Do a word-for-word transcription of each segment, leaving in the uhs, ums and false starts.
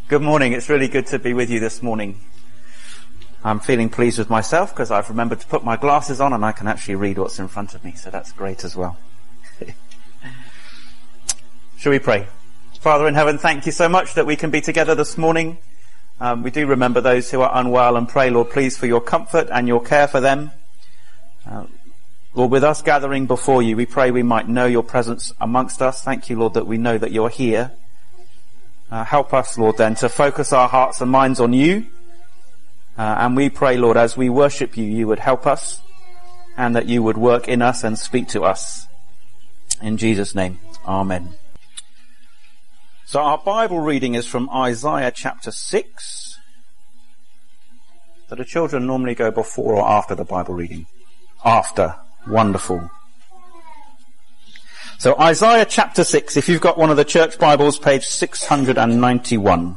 Good morning. It's really good to be with you this morning. I'm feeling pleased with myself because I've remembered to put my glasses on and I can actually read what's in front of me, so that's great as well. Shall we pray? Father in heaven, thank you so much that we can be together this morning. Um, we do remember those who are unwell and pray, Lord, please, for your comfort and your care for them. Uh, Lord, with us gathering before you, we pray we might know your presence amongst us. Thank you, Lord, that we know that you're here. Uh, help us, Lord, then, to focus our hearts and minds on you. Uh, and we pray, Lord, as we worship you, you would help us and that you would work in us and speak to us. In Jesus' name, amen. So our Bible reading is from Isaiah chapter six. Do the children normally go before or after the Bible reading? After. Wonderful. So Isaiah chapter six, if you've got one of the church Bibles, page six hundred ninety-one.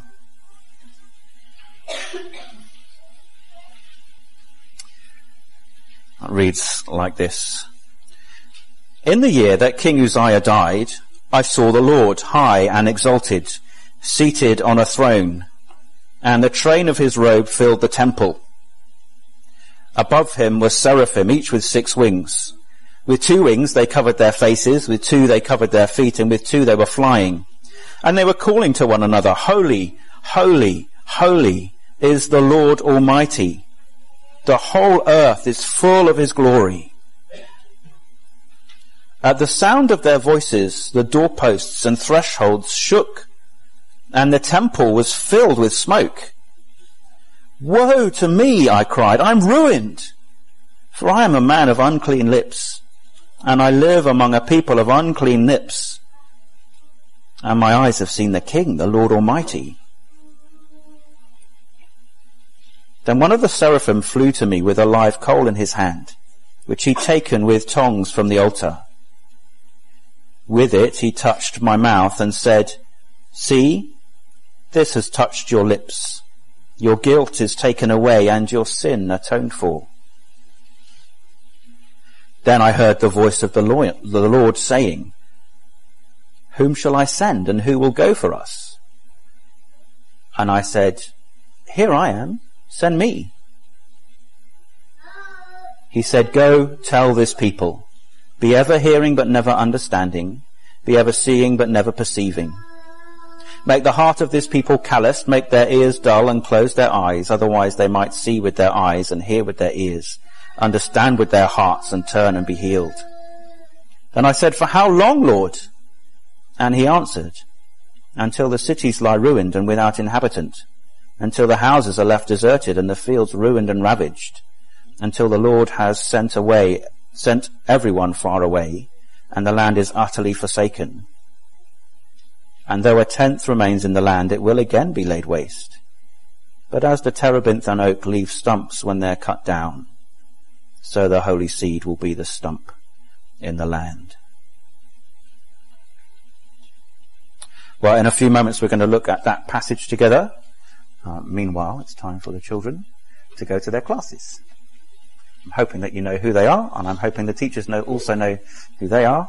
It reads like this. In the year that King Uzziah died, I saw the Lord high and exalted, seated on a throne, and the train of his robe filled the temple. Above him were seraphim, each with six wings. With two wings they covered their faces, with two they covered their feet, and with two they were flying. And they were calling to one another, Holy, holy, holy is the Lord Almighty. The whole earth is full of his glory. At the sound of their voices, the doorposts and thresholds shook, and the temple was filled with smoke. Woe to me, I cried, I'm ruined, for I am a man of unclean lips, and I live among a people of unclean lips, and my eyes have seen the King, the Lord Almighty. Then one of the seraphim flew to me with a live coal in his hand, which he'd taken with tongs from the altar. With it he touched my mouth and said, See, this has touched your lips. Your guilt is taken away and your sin atoned for. Then I heard the voice of the Lord, the Lord saying, Whom shall I send and who will go for us? And I said, Here I am, send me. He said, Go tell this people, be ever hearing but never understanding, be ever seeing but never perceiving. Make the heart of this people calloused, make their ears dull and close their eyes, otherwise they might see with their eyes and hear with their ears, understand with their hearts and turn and be healed. Then I said, For how long, Lord? And he answered, Until the cities lie ruined and without inhabitant, until the houses are left deserted and the fields ruined and ravaged, until the Lord has sent away, sent everyone far away, and the land is utterly forsaken. And though a tenth remains in the land, it will again be laid waste. But as the terebinth and oak leave stumps when they're cut down, so the holy seed will be the stump in the land. Well, in a few moments we're going to look at that passage together. Uh, meanwhile, it's time for the children to go to their classes. I'm hoping that you know who they are, and I'm hoping the teachers know also know who they are.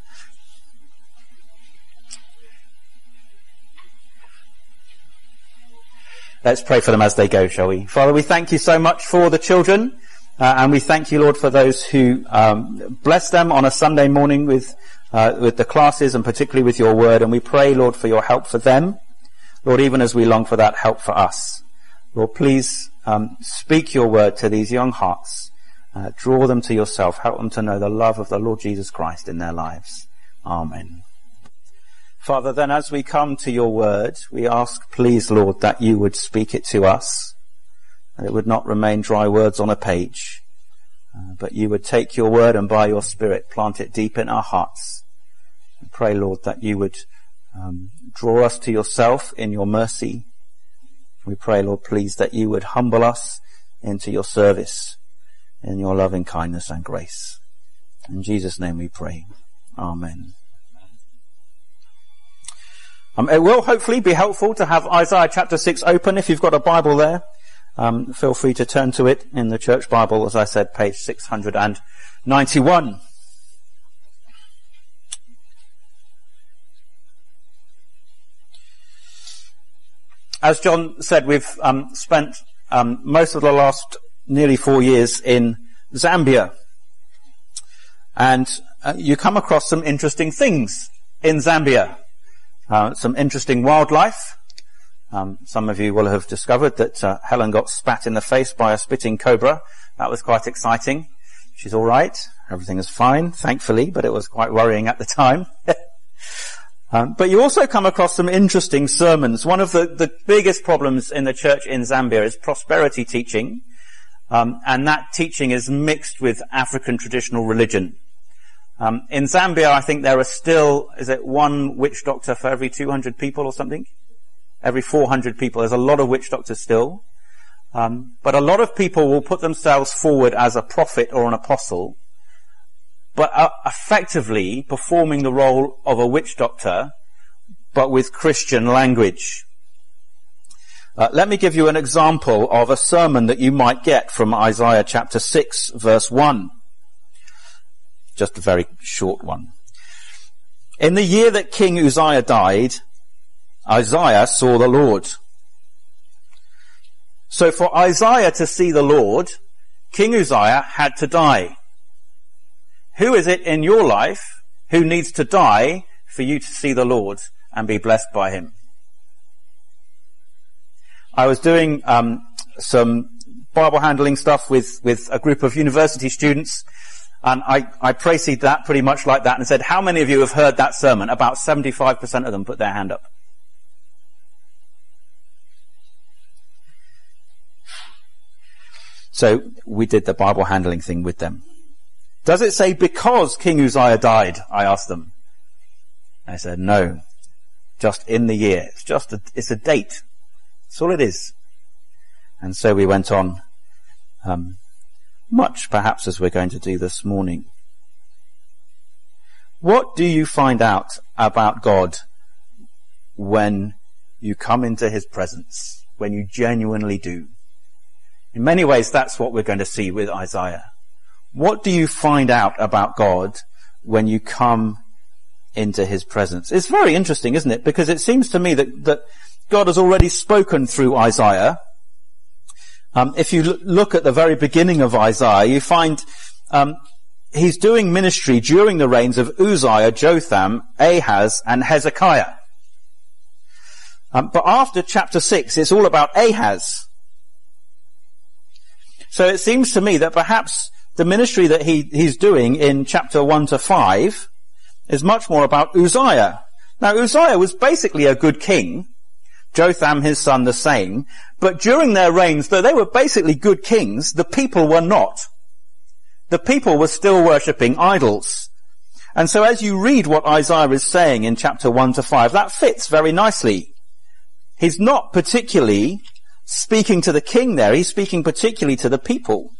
Let's pray for them as they go, shall we? Father, we thank you so much for the children, uh, and we thank you, Lord, for those who um, bless them on a Sunday morning with uh, with the classes and particularly with your word. And we pray, Lord, for your help for them, Lord, even as we long for that help for us. Lord, please um, speak your word to these young hearts. Uh, draw them to yourself. Help them to know the love of the Lord Jesus Christ in their lives. Amen. Father, then as we come to your word, we ask, please, Lord, that you would speak it to us, and it would not remain dry words on a page, uh, but you would take your word and by your Spirit plant it deep in our hearts. And pray, Lord, that you would um, draw us to yourself in your mercy. We pray, Lord, please, that you would humble us into your service in your loving kindness and grace. In Jesus' name we pray. Amen. Um, it will hopefully be helpful to have Isaiah chapter six open. If you've got a Bible there, um, feel free to turn to it in the church Bible, as I said, page six hundred ninety-one. as John said, we've um, spent um, most of the last nearly four years in Zambia. And uh, you come across some interesting things in Zambia. Uh, some interesting wildlife. Um, some of you will have discovered that uh, Helen got spat in the face by a spitting cobra. That was quite exciting. She's all right. Everything is fine, thankfully, but it was quite worrying at the time. um, but you also come across some interesting sermons. One of the, the biggest problems in the church in Zambia is prosperity teaching, um, and that teaching is mixed with African traditional religion. Um, in Zambia, I think there are still, is it one witch doctor for every two hundred people or something? Every four hundred people. There's a lot of witch doctors still. Um, but a lot of people will put themselves forward as a prophet or an apostle, but are effectively performing the role of a witch doctor, but with Christian language. Uh, let me give you an example of a sermon that you might get from Isaiah chapter six, verse one. Just a very short one. In the year that King Uzziah died, Isaiah saw the Lord. So for Isaiah to see the Lord, King Uzziah had to die. Who is it in your life who needs to die for you to see the Lord and be blessed by him? I was doing um, some Bible handling stuff with, with a group of university students, and I, I précéded that pretty much like that and said, how many of you have heard that sermon? About seventy-five percent of them put their hand up. So we did the Bible handling thing with them. Does it say because King Uzziah died? I asked them. I said, no, just in the year. It's just a, it's a date. That's all it is. And so we went on, um, much perhaps as we're going to do this morning. What do you find out about God when you come into his presence, when you genuinely do? In many ways, that's what we're going to see with Isaiah. What do you find out about God when you come into his presence? It's very interesting, isn't it? Because it seems to me that, that God has already spoken through Isaiah. Um, if you look at the very beginning of Isaiah, you find um, he's doing ministry during the reigns of Uzziah, Jotham, Ahaz, and Hezekiah. Um, but after chapter six, it's all about Ahaz. So it seems to me that perhaps the ministry that he, he's doing in chapter one to five is much more about Uzziah. Now, Uzziah was basically a good king. Jotham, his son, the same. But during their reigns, though they were basically good kings, the people were not. The people were still worshipping idols. And so as you read what Isaiah is saying in chapter one to five, that fits very nicely. He's not particularly speaking to the king there. He's speaking particularly to the people.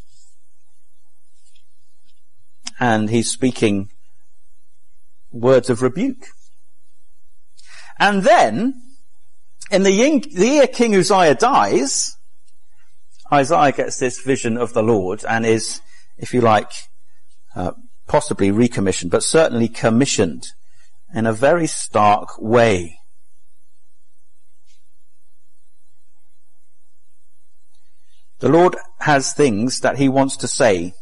And he's speaking words of rebuke. And then, in the year King Uzziah dies, Isaiah gets this vision of the Lord and is, if you like, uh, possibly recommissioned, but certainly commissioned in a very stark way. The Lord has things that he wants to say,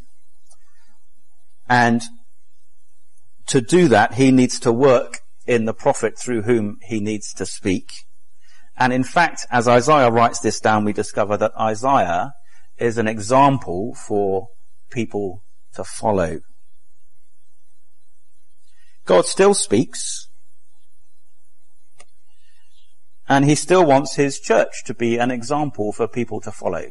and to do that, he needs to work in the prophet through whom he needs to speak. And in fact, as Isaiah writes this down, we discover that Isaiah is an example for people to follow. God still speaks, and he still wants his church to be an example for people to follow.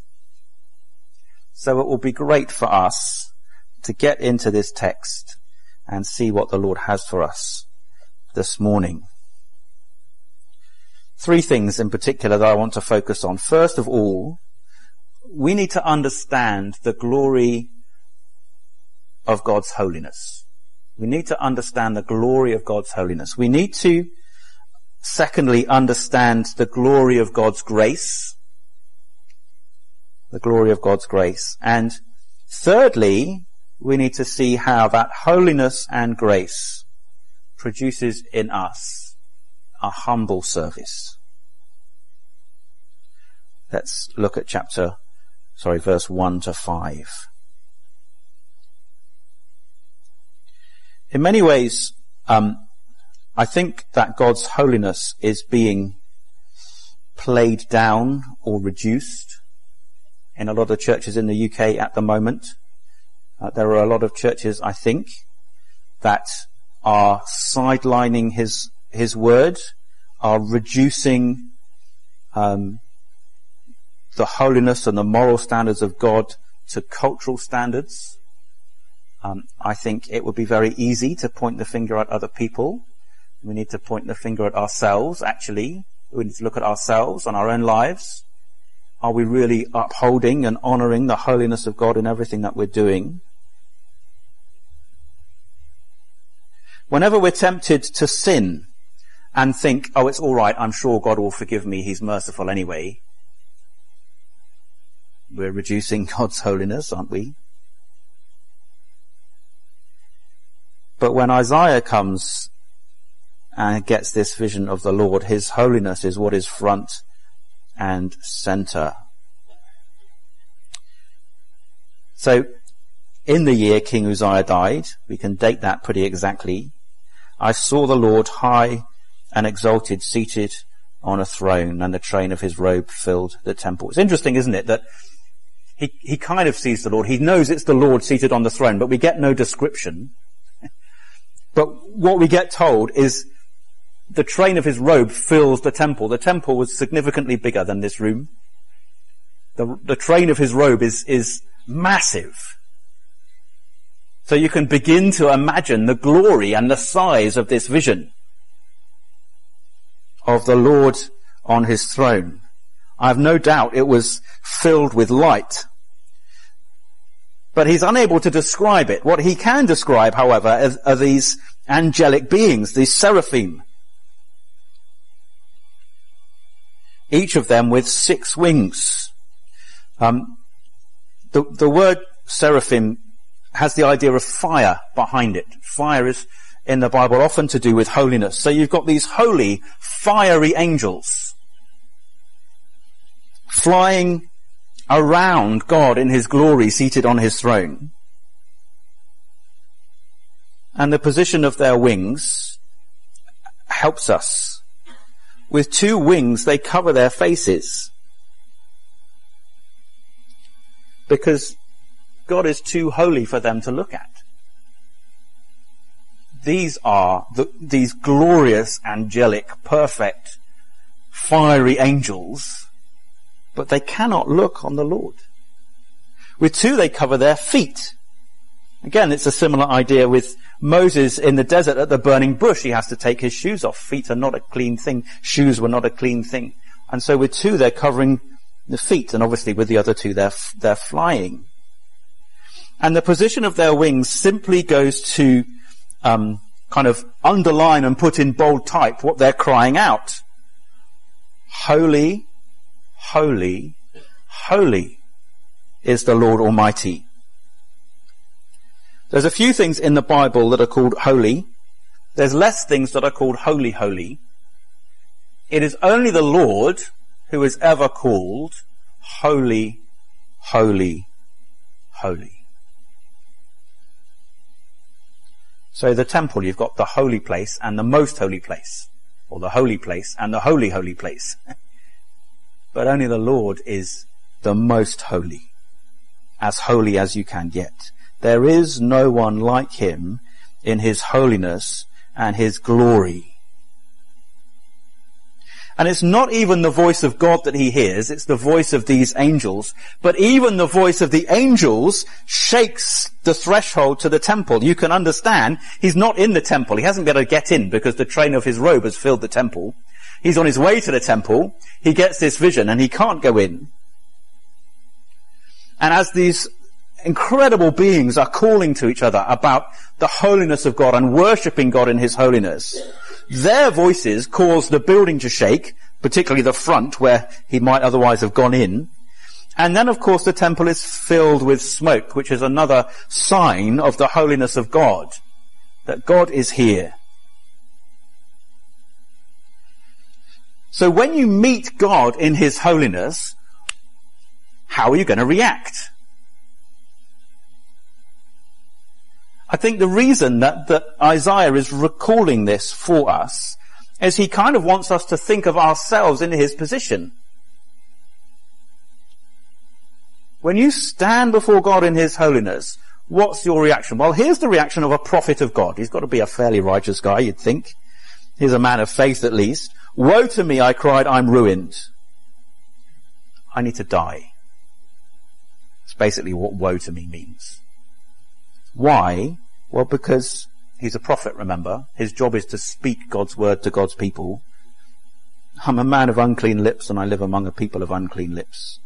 So it will be great for us to get into this text and see what the Lord has for us this morning. Three things in particular that I want to focus on. First of all, we need to understand the glory of God's holiness. We need to understand the glory of God's holiness. We need to, secondly, understand the glory of God's grace. The glory of God's grace. And thirdly, we need to see how that holiness and grace produces in us a humble service. Let's look at chapter, sorry, verse one to five. In many ways, um, I think that God's holiness is being played down or reduced in a lot of churches in the U K at the moment. Uh, there are a lot of churches, I think, that are sidelining his his word, are reducing um, the holiness and the moral standards of God to cultural standards. Um, I think it would be very easy to point the finger at other people. We need to point the finger at ourselves, actually. We need to look at ourselves and our own lives. Are we really upholding and honouring the holiness of God in everything that we're doing? Whenever we're tempted to sin and think, oh, it's all right, I'm sure God will forgive me, he's merciful anyway, we're reducing God's holiness, aren't we? But when Isaiah comes and gets this vision of the Lord, his holiness is what is front and center. So, in the year King Uzziah died, we can date that pretty exactly, I saw the Lord high and exalted, seated on a throne, and the train of his robe filled the temple. It's interesting, isn't it, that he, he kind of sees the Lord. He knows it's the Lord seated on the throne, but we get no description. But what we get told is the train of his robe fills the temple. The temple was significantly bigger than this room. The, the train of his robe is, is massive. So you can begin to imagine the glory and the size of this vision of the Lord on his throne. I have no doubt it was filled with light. But he's unable to describe it. What he can describe, however, are, are these angelic beings, these seraphim. Each of them with six wings. Um, the, the word seraphim has the idea of fire behind it. Fire is in the Bible often to do with holiness. So you've got these holy, fiery angels flying around God in his glory, seated on his throne. And the position of their wings helps us. With two wings, they cover their faces, because God is too holy for them to look at. These are the, these glorious, angelic, perfect, fiery angels, but they cannot look on the Lord. With two, they cover their feet. Again, it's a similar idea with Moses in the desert at the burning bush. He has to take his shoes off. Feet are not a clean thing. Shoes were not a clean thing. And so with two, they're covering the feet, and obviously with the other two, they're, they're flying. And the position of their wings simply goes to um, kind of underline and put in bold type what they're crying out. Holy, holy, holy is the Lord Almighty. There's a few things in the Bible that are called holy. There's less things that are called holy, holy. It is only the Lord who is ever called holy, holy, holy. So the temple, you've got the holy place and the most holy place, or the holy place and the holy, holy place. But only the Lord is the most holy, as holy as you can get. There is no one like him in his holiness and his glory. And it's not even the voice of God that he hears, it's the voice of these angels. But even the voice of the angels shakes the threshold to the temple. You can understand, he's not in the temple. He hasn't been able to get in because the train of his robe has filled the temple. He's on his way to the temple. He gets this vision and he can't go in. And as these incredible beings are calling to each other about the holiness of God and worshipping God in his holiness, their voices cause the building to shake, particularly the front where he might otherwise have gone in. And then, of course, the temple is filled with smoke, which is another sign of the holiness of God, that God is here. So when you meet God in his holiness, how are you going to react? I think the reason that, that Isaiah is recalling this for us is he kind of wants us to think of ourselves in his position. When you stand before God in his holiness, what's your reaction? Well, here's the reaction of a prophet of God. He's got to be a fairly righteous guy, you'd think. He's a man of faith at least. Woe to me, I cried, I'm ruined. I need to die. It's basically what woe to me means. Why? Well, because he's a prophet, remember. His job is to speak God's word to God's people. I'm a man of unclean lips and I live among a people of unclean lips.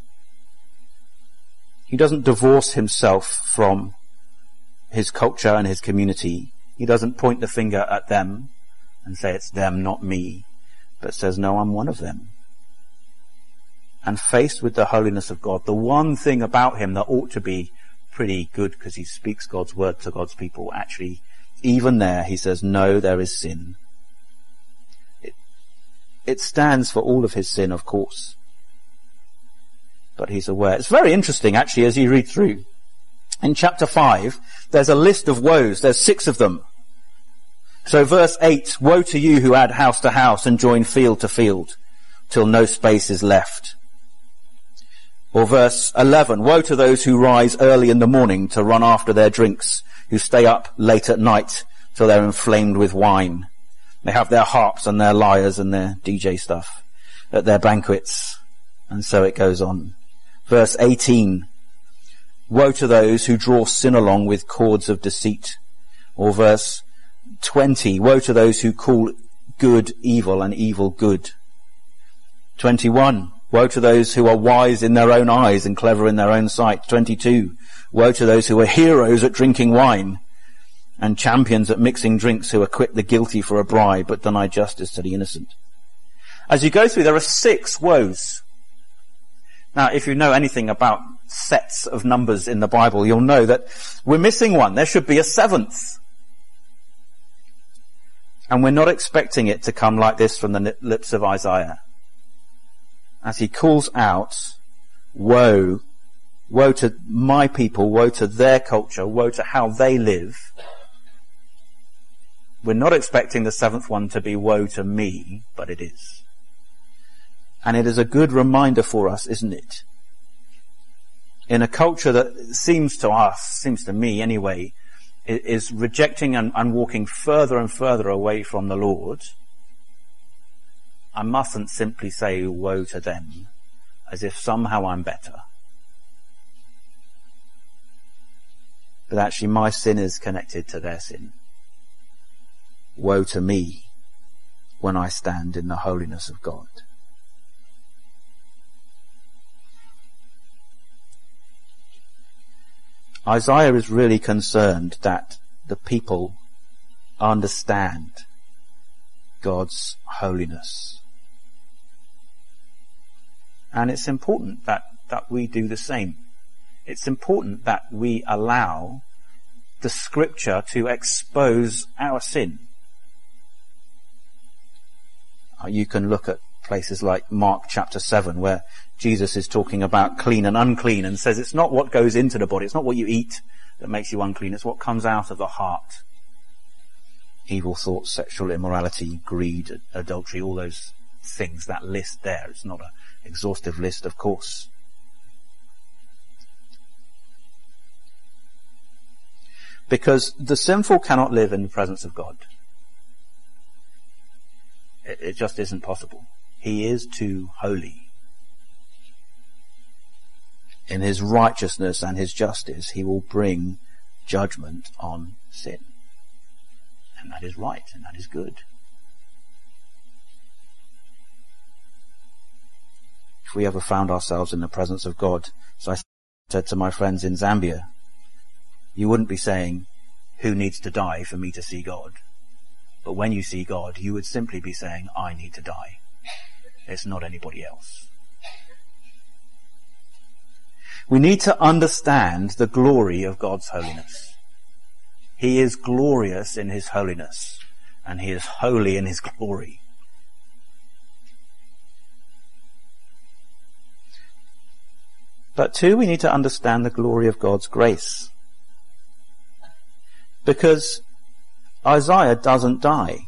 He doesn't divorce himself from his culture and his community. He doesn't point the finger at them and say it's them, not me, but says, no, I'm one of them. And faced with the holiness of God, the one thing about him that ought to be pretty good because he speaks God's word to God's people, actually, even there, he says, no, there is sin. It, it stands for all of his sin, of course. But he's aware. It's very interesting, actually, as you read through. In chapter five, there's a list of woes. There's six of them. So verse eight, woe to you who add house to house and join field to field, till no space is left. Or verse eleven, woe to those who rise early in the morning to run after their drinks, who stay up late at night till they're inflamed with wine. They have their harps and their lyres and their D J stuff at their banquets. And so it goes on. Verse eighteen, woe to those who draw sin along with cords of deceit. Or verse twenty, woe to those who call good evil and evil good. twenty-one, woe to those who are wise in their own eyes and clever in their own sight. twenty-two, woe to those who are heroes at drinking wine and champions at mixing drinks, who acquit the guilty for a bribe but deny justice to the innocent. As you go through, there are six woes. Now, if you know anything about sets of numbers in the Bible, you'll know that we're missing one. There should be a seventh. And we're not expecting it to come like this from the lips of Isaiah. As he calls out, woe, woe to my people, woe to their culture, woe to how they live. We're not expecting the seventh one to be woe to me, but it is. And it is a good reminder for us, isn't it? In a culture that seems to us, seems to me anyway, is rejecting and, and walking further and further away from the Lord, I mustn't simply say woe to them as if somehow I'm better. But actually my sin is connected to their sin. Woe to me when I stand in the holiness of God. Isaiah is really concerned that the people understand God's holiness. And it's important that, that we do the same. It's important that we allow the scripture to expose our sin. Uh, you can look at places like Mark chapter seven, where Jesus is talking about clean and unclean and says it's not what goes into the body, it's not what you eat that makes you unclean, it's what comes out of the heart. Evil thoughts, sexual immorality, greed, adultery, all those things, that list there. It's not an exhaustive list, of course. Because the sinful cannot live in the presence of God. It, it just isn't possible. He is too holy. In his righteousness and his justice, he will bring judgment on sin. And that is right, and that is good. If we ever found ourselves in the presence of God, as I said to my friends in Zambia, you wouldn't be saying, who needs to die for me to see God? But when you see God, you would simply be saying, I need to die. It's not anybody else. We need to understand the glory of God's holiness. He is glorious in his holiness, and he is holy in his glory. But two, we need to understand the glory of God's grace. Because Isaiah doesn't die.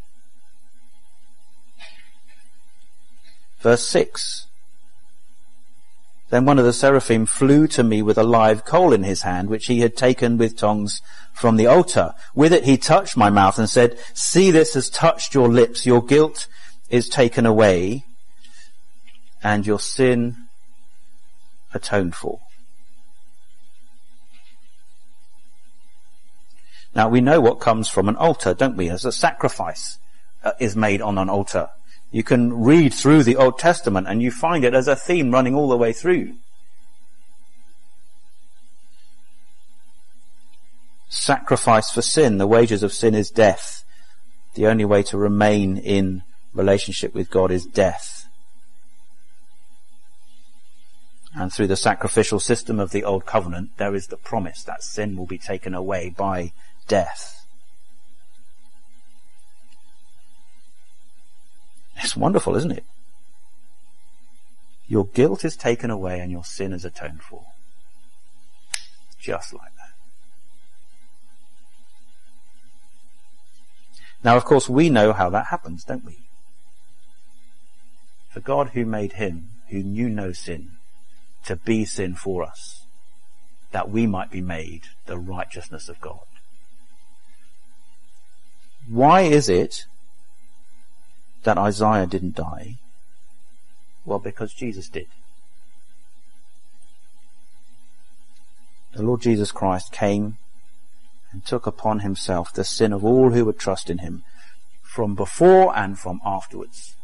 Verse six. Then one of the seraphim flew to me with a live coal in his hand, which he had taken with tongs from the altar. With it he touched my mouth and said, "See, this has touched your lips. Your guilt is taken away, and your sin atoned for." Now we know what comes from an altar, don't we? As a sacrifice uh, is made on an altar. You can read through the Old Testament and you find it as a theme running all the way through. Sacrifice for sin. The wages of sin is death. The only way to remain in relationship with God is death. And through the sacrificial system of the Old Covenant, there is the promise that sin will be taken away by death. It's wonderful, isn't it? Your guilt is taken away and your sin is atoned for. Just like that. Now, of course, we know how that happens, don't we? For God, who made him, who knew no sin, to be sin for us, that we might be made the righteousness of God. Why is it that Isaiah didn't die? Well, because Jesus did. The Lord Jesus Christ came and took upon himself the sin of all who would trust in him, from before and from afterwards.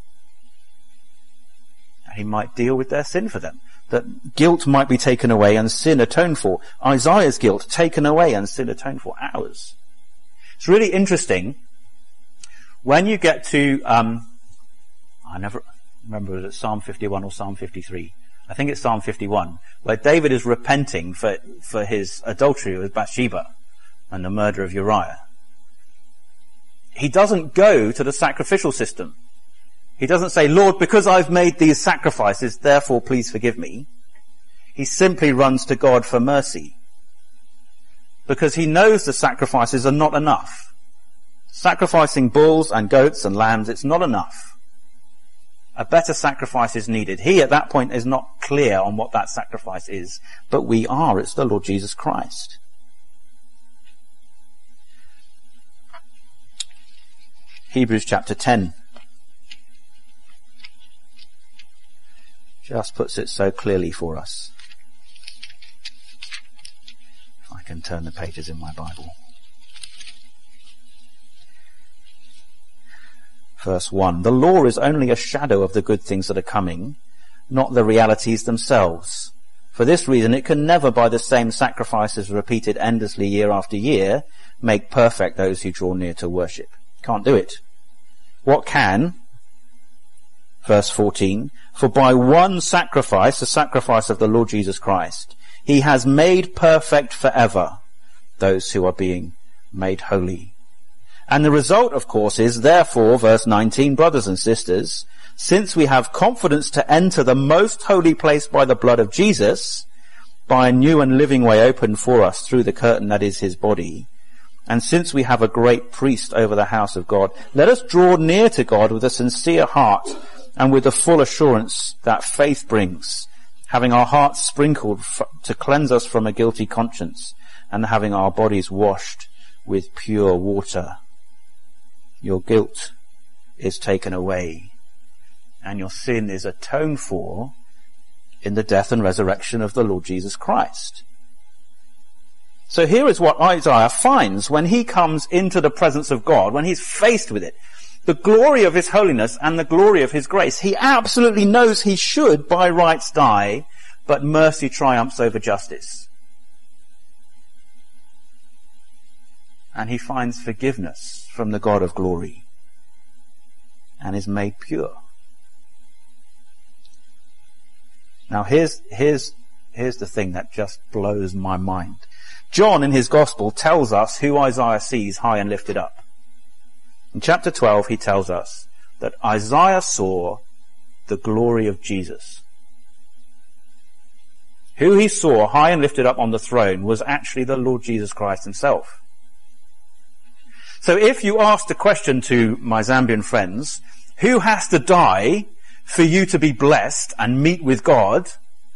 And he might deal with their sin for them. That guilt might be taken away and sin atoned for. Isaiah's guilt taken away and sin atoned for. Ours. It's really interesting when you get to um I never remember, is it Psalm fifty-one or Psalm fifty-three? I think it's Psalm fifty-one, where David is repenting for, for his adultery with Bathsheba and the murder of Uriah. He doesn't go to the sacrificial system. He doesn't say, "Lord, because I've made these sacrifices, therefore please forgive me." He simply runs to God for mercy. Because he knows the sacrifices are not enough. Sacrificing bulls and goats and lambs, it's not enough. A better sacrifice is needed. He at that point is not clear on what that sacrifice is, but we are. It's the Lord Jesus Christ. Hebrews chapter ten just puts it so clearly for us. If I can turn the pages in my Bible. Verse one, the law is only a shadow of the good things that are coming, not the realities themselves. For this reason, it can never, by the same sacrifices repeated endlessly year after year, make perfect those who draw near to worship. Can't do it. What can? Verse fourteen, for by one sacrifice, the sacrifice of the Lord Jesus Christ, he has made perfect forever those who are being made holy. And the result, of course, is, therefore, verse nineteen, brothers and sisters, since we have confidence to enter the most holy place by the blood of Jesus, by a new and living way opened for us through the curtain that is his body, and since we have a great priest over the house of God, let us draw near to God with a sincere heart and with the full assurance that faith brings, having our hearts sprinkled f- to cleanse us from a guilty conscience, and having our bodies washed with pure water. Your guilt is taken away, and your sin is atoned for in the death and resurrection of the Lord Jesus Christ. So here is what Isaiah finds when he comes into the presence of God, when he's faced with it. The glory of his holiness and the glory of his grace. He absolutely knows he should by rights die, but mercy triumphs over justice. And he finds forgiveness from the God of glory and is made pure. Now here's, here's, here's the thing that just blows my mind. John in his gospel tells us who Isaiah sees high and lifted up. In chapter twelve he tells us that Isaiah saw the glory of Jesus. who he saw high and lifted up on the throne was actually the Lord Jesus Christ himself. So if you asked the question to my Zambian friends, who has to die for you to be blessed and meet with God?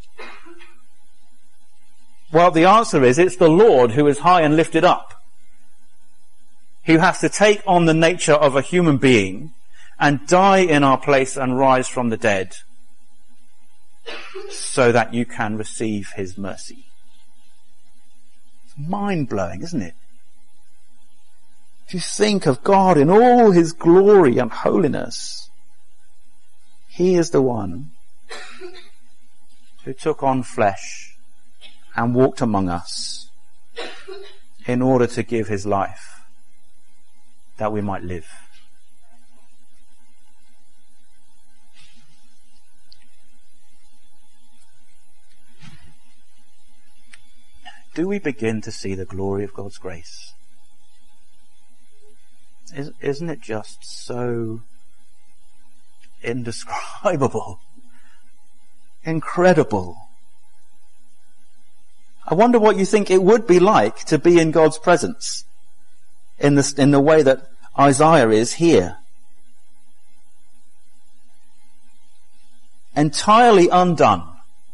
Well, the answer is it's the Lord who is high and lifted up, who has to take on the nature of a human being and die in our place and rise from the dead so that you can receive his mercy. It's mind-blowing, isn't it? If you think of God in all his glory and holiness, he is the one who took on flesh and walked among us in order to give his life that we might live. Do we begin to see the glory of God's grace? Isn't it just so indescribable, incredible? I wonder what you think it would be like to be in God's presence in the, in the way that Isaiah is here. Entirely undone.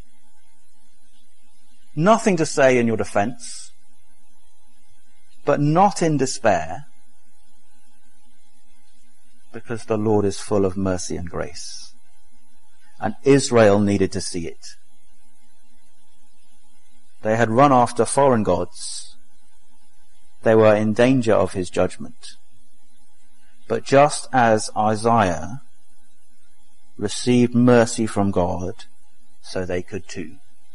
Nothing to say in your defense, but not in despair, because the Lord is full of mercy and grace. And Israel needed to see it. They had run after foreign gods. They were in danger of his judgment. But just as Isaiah received mercy from God, so they could too.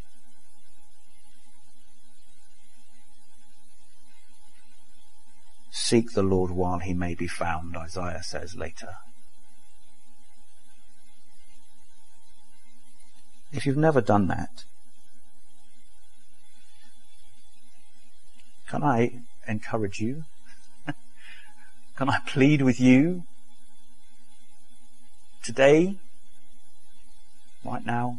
Seek the Lord while he may be found, Isaiah says later. If you've never done that, can I encourage you? Can I plead with you today, right now?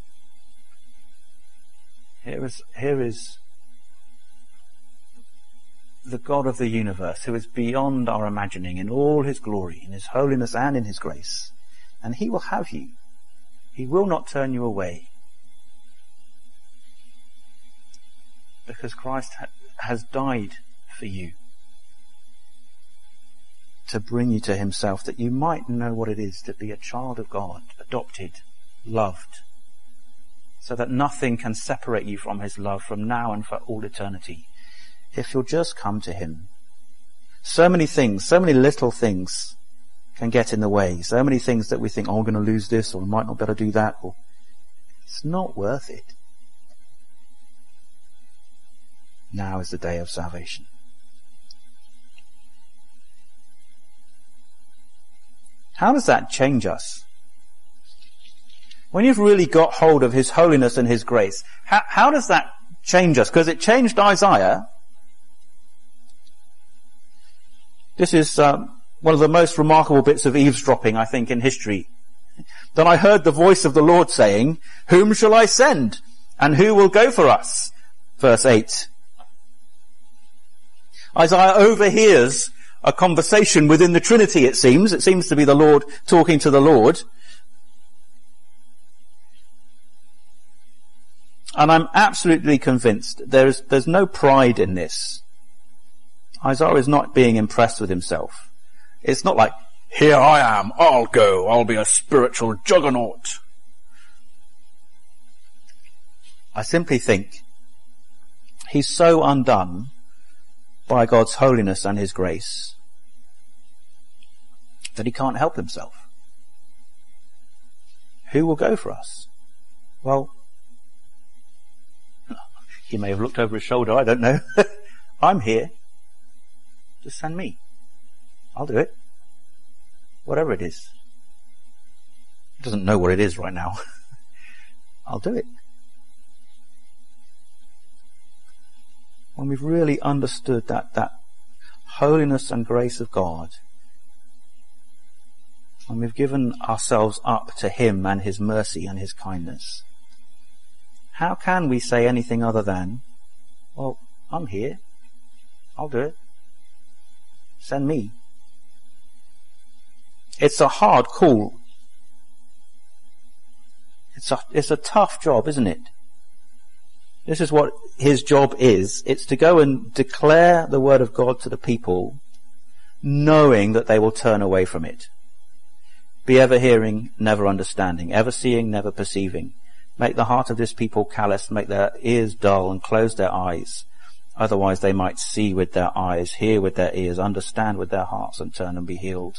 Here is, here is the God of the universe, who is beyond our imagining in all his glory, in his holiness and in his grace. And he will have you. He will not turn you away. Because Christ ha- has died for you to bring you to himself, that you might know what it is to be a child of God, adopted, loved, so that nothing can separate you from his love from now and for all eternity. If you'll just come to him. So many things, so many little things can get in the way. So many things that we think, oh, I'm going to lose this, or I might not be able to do that. Or it's not worth it. Now is the day of salvation. How does that change us? When you've really got hold of his holiness and his grace, how, how does that change us? Because it changed Isaiah. This is um, one of the most remarkable bits of eavesdropping, I think, in history. Then I heard the voice of the Lord saying, whom shall I send? And who will go for us? Verse eight. Isaiah overhears a conversation within the Trinity, it seems. It seems to be the Lord talking to the Lord. And I'm absolutely convinced there's, there's no pride in this. Isaiah is not being impressed with himself. It's not like, here I am, I'll go, I'll be a spiritual juggernaut. I simply think he's so undone by God's holiness and his grace that he can't help himself. Who will go for us? Well, he may have looked over his shoulder, I don't know. I'm here. Just send me. I'll do it. Whatever it is. He doesn't know what it is right now. I'll do it. When we've really understood that, that holiness and grace of God, and we've given ourselves up to him and his mercy and his kindness, how can we say anything other than, well, I'm here. I'll do it. Send me. It's a hard call. It's a, it's a tough job, isn't it? This is what his job is. It's to go and declare the word of God to the people, knowing that they will turn away from it. Be ever hearing, never understanding, ever seeing, never perceiving. Make the heart of this people callous, make their ears dull, and close their eyes. Otherwise they might see with their eyes, hear with their ears, understand with their hearts, and turn and be healed.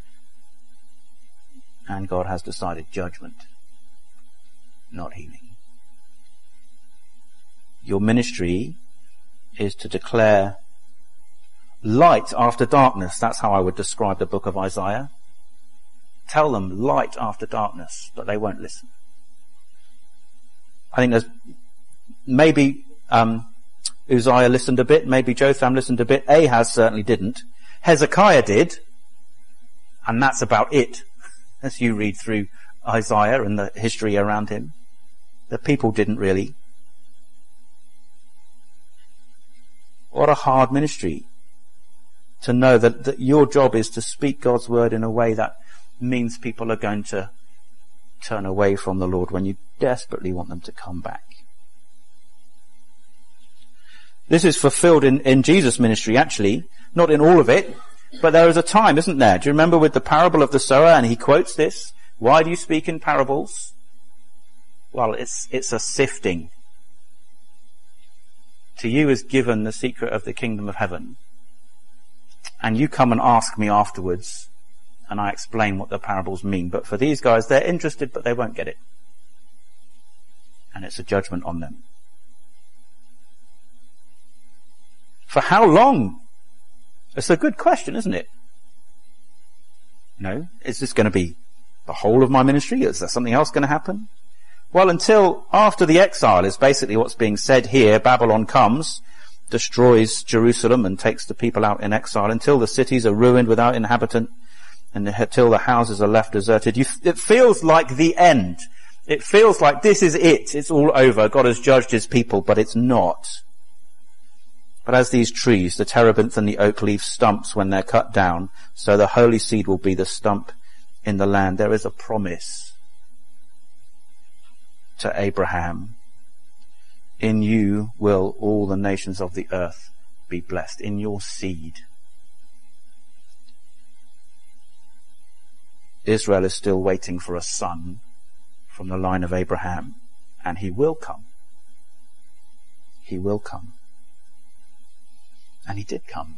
And God has decided judgment, not healing. Your ministry is to declare light after darkness. That's how I would describe the book of Isaiah. Tell them light after darkness, but they won't listen. I think there's maybe um, Uzziah listened a bit, maybe Jotham listened a bit. Ahaz certainly didn't. Hezekiah did, and that's about it. As you read through Isaiah and the history around him, the people didn't really. What a hard ministry to know that, that your job is to speak God's word in a way that means people are going to turn away from the Lord when you desperately want them to come back. This is fulfilled in, in Jesus' ministry, actually, not in all of it, but there is a time, isn't there? Do you remember with the parable of the sower? And he quotes this, why do you speak in parables? Well, it's, it's a sifting. To you is given the secret of the kingdom of heaven. And you come and ask me afterwards, and I explain what the parables mean. But for these guys, they're interested, but they won't get it. And it's a judgment on them. For how long? It's a good question, isn't it? No, is this going to be the whole of my ministry? Is there something else going to happen? Well, until after the exile is basically what's being said here. Babylon comes, destroys Jerusalem and takes the people out in exile until the cities are ruined without inhabitant and until the houses are left deserted. You, it feels like the end. It feels like this is it. It's all over. God has judged his people, but it's not. But as these trees, the terebinth and the oak leave stumps when they're cut down, so the holy seed will be the stump in the land. There is a promise to Abraham. In you will all the nations of the earth be blessed. In your seed. Israel is still waiting for a son from the line of Abraham, and he will come. He will come. And he did come.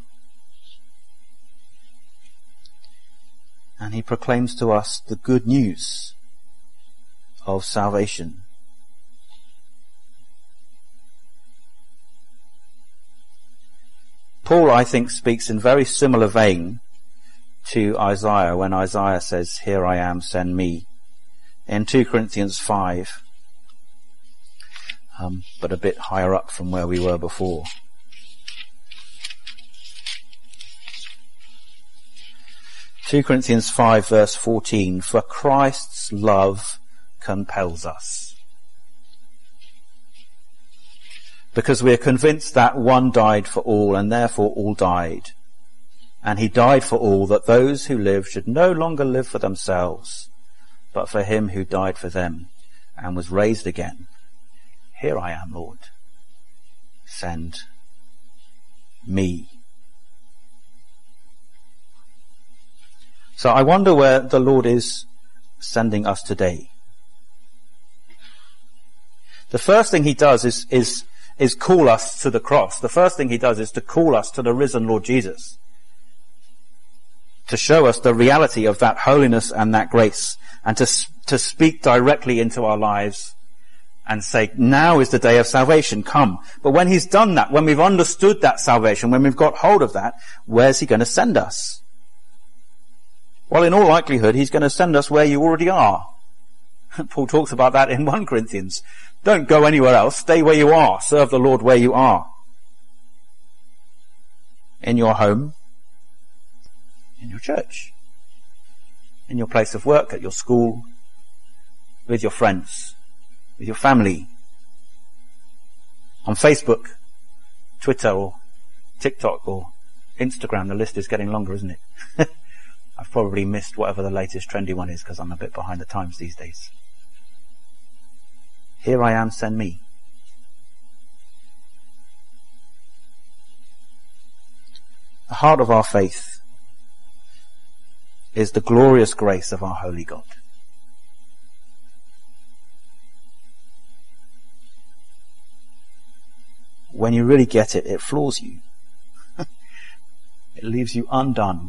And he proclaims to us the good news of salvation. Paul, I think, speaks in very similar vein to Isaiah when Isaiah says, here I am, send me, in two Corinthians five, um, but a bit higher up from where we were before. two Corinthians five verse fourteen, for Christ's love compels us, because we are convinced that one died for all, and therefore all died. And he died for all, that those who live should no longer live for themselves, but for him who died for them and was raised again. Here I am, Lord. Send me. So I wonder where the Lord is sending us today. The first thing he does is, is, is call us to the cross. The first thing he does is to call us to the risen Lord Jesus, to show us the reality of that holiness and that grace, and to, to speak directly into our lives and say, now is the day of salvation, come. But when he's done that, when we've understood that salvation, when we've got hold of that, where's he going to send us? Well, in all likelihood, he's going to send us where you already are. Paul talks about that in First Corinthians. Don't go anywhere else. Stay where you are. Serve the Lord where you are. In your home, in your church, in your place of work, at your school, with your friends, with your family, On Facebook, Twitter or TikTok or Instagram, the list is getting longer, isn't it? I've probably missed whatever the latest trendy one is because I'm a bit behind the times these days. Here I am, send me. The heart of our faith is the glorious grace of our holy God. When you really get it, it floors you. It leaves you undone,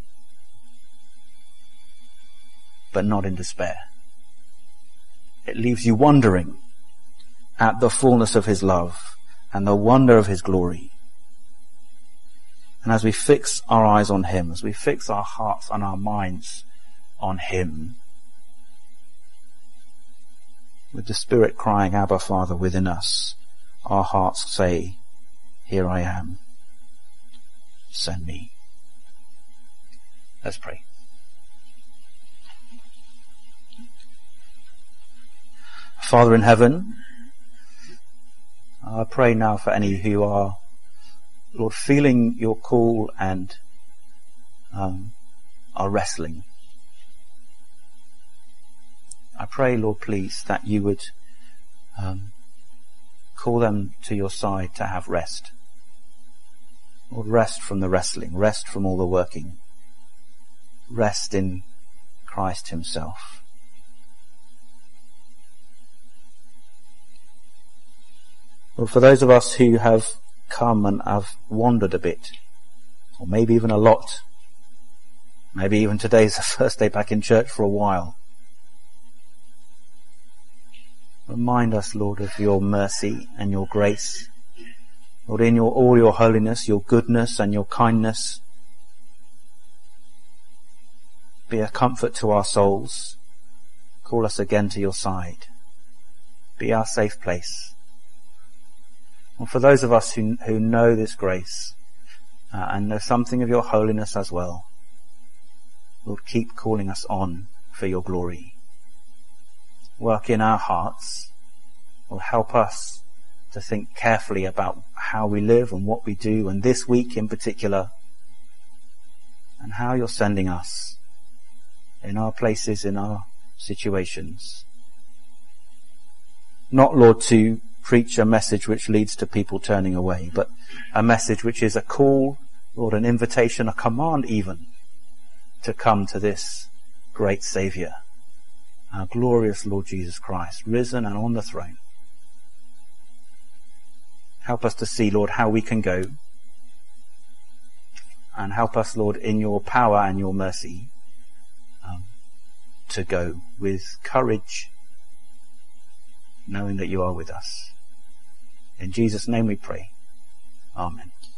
but not in despair. It leaves you wondering at the fullness of his love and the wonder of his glory. And as we fix our eyes on him, as we fix our hearts and our minds on him, with the Spirit crying, Abba, Father, within us, our hearts say, here I am, send me. Let's pray. Father in heaven, I pray now for any who are, Lord, feeling your call and um, are wrestling. I pray, Lord, please, that you would um, call them to your side to have rest. Lord, rest from the wrestling, rest from all the working, rest in Christ himself. Lord, for those of us who have come and have wandered a bit, or maybe even a lot, maybe even today's the first day back in church for a while, remind us, Lord, of your mercy and your grace. Lord, in your, all your holiness, your goodness and your kindness, be a comfort to our souls. Call us again to your side. Be our safe place. And for those of us who, who know this grace uh, and know something of your holiness as well, Lord, keep calling us on for your glory. Work in our hearts. Will help us to think carefully about how we live and what we do, and this week in particular, and how you're sending us in our places, in our situations. Not, Lord, to preach a message which leads to people turning away, but a message which is a call, Lord, an invitation, a command even, to come to this great Saviour, our glorious Lord Jesus Christ, risen and on the throne. Help us to see, Lord, how we can go, and help us, Lord, in your power and your mercy, um, to go with courage, knowing that you are with us. In Jesus' name we pray. Amen.